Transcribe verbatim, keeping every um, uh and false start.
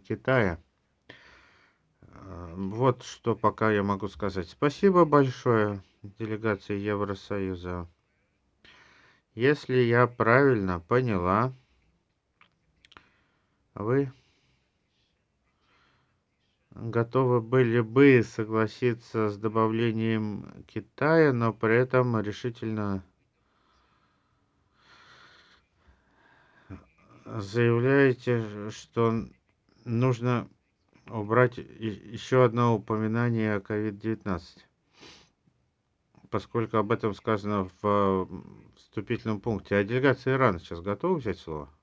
Китая. Э, Вот что пока я могу сказать. Спасибо большое делегации Евросоюза. Если я правильно поняла, вы готовы были бы согласиться с добавлением Китая, но при этом решительно заявляете, что нужно убрать еще одно упоминание о ковид девятнадцать, поскольку об этом сказано в вступительном пункте. А делегация Ирана сейчас готова взять слово?